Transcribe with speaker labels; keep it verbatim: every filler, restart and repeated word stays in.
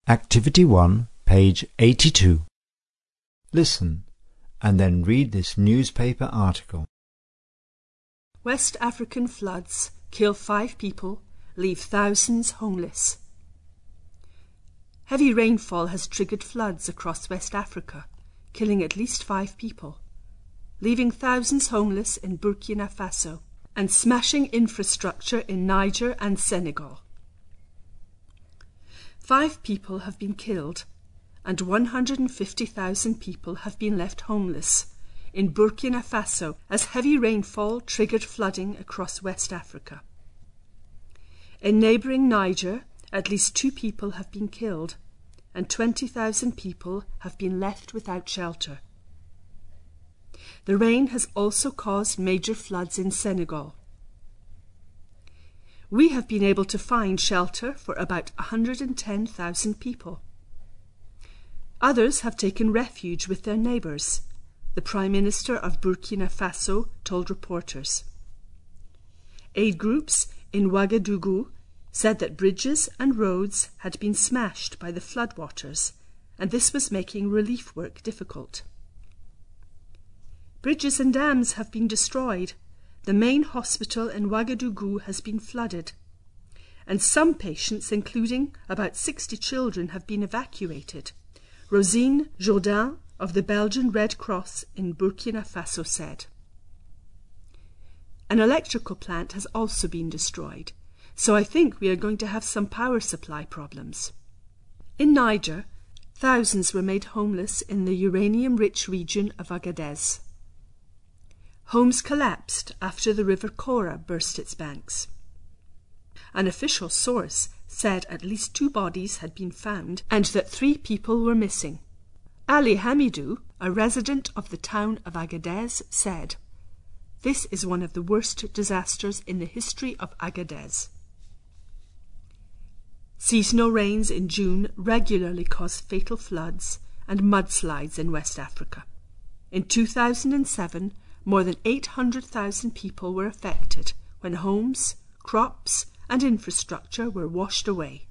Speaker 1: Activity one, page eighty-two. Listen, and then read this newspaper article.
Speaker 2: West African floods kill five people, leave thousands homeless. Heavy rainfall has triggered floods across West Africa, killing at least five people, leaving thousands homeless in Burkina Faso, and smashing infrastructure in Niger and Senegal. Five people have been killed, and one hundred fifty thousand people have been left homeless in Burkina Faso as heavy rainfall triggered flooding across West Africa. In neighbouring Niger, at least two people have been killed, and twenty thousand people have been left without shelter. The rain has also caused major floods in Senegal. We have been able to find shelter for about one hundred ten thousand people. Others have taken refuge with their neighbours, the Prime Minister of Burkina Faso told reporters. Aid groups in Ouagadougou said that bridges and roads had been smashed by the floodwaters, and this was making relief work difficult. Bridges and dams have been destroyed. The main hospital in Ouagadougou has been flooded, and some patients, including about sixty children, have been evacuated. Rosine Jourdain of the Belgian Red Cross in Burkina Faso said. An electrical plant has also been destroyed, so I think we are going to have some power supply problems. In Niger, thousands were made homeless in the uranium-rich region of Agadez. Homes collapsed after the river Kora burst its banks. An official source said at least two bodies had been found and that three people were missing. Ali Hamidou, a resident of the town of Agadez, said, "This is one of the worst disasters in the history of Agadez." Seasonal rains in June regularly cause fatal floods and mudslides in West Africa. In two thousand seven, more than eight hundred thousand people were affected when homes, crops, and infrastructure were washed away.